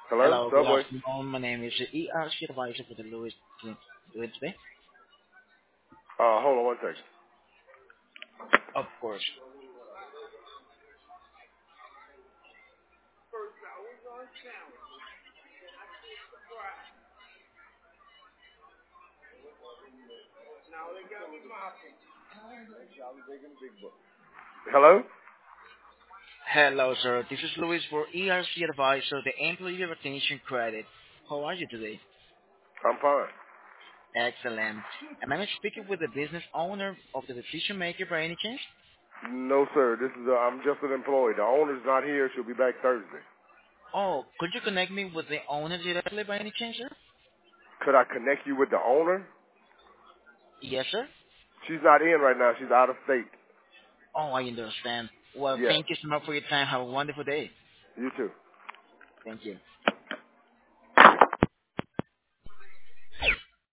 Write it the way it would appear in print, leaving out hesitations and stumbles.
Hello, Hello, good Subway. afternoon. My name is E.R. Street Advisor for the Louis doing today. Hold on one second. Of course. Hello. Hello, sir. This is Louis for ERC Advisor, the Employee Retention Credit. How are you today? I'm fine. Excellent. Am I speaking with the business owner of the decision maker by any chance? No, sir. This is. I'm just an employee. The owner's not here. She'll be back Thursday. Oh, could you connect me with the owner directly by any chance, sir? Could I connect you with the owner? Yes, sir. She's not in right now. She's out of state. Oh, I understand. Well, Yes. thank you so much for your time. Have a wonderful day. You too. Thank you.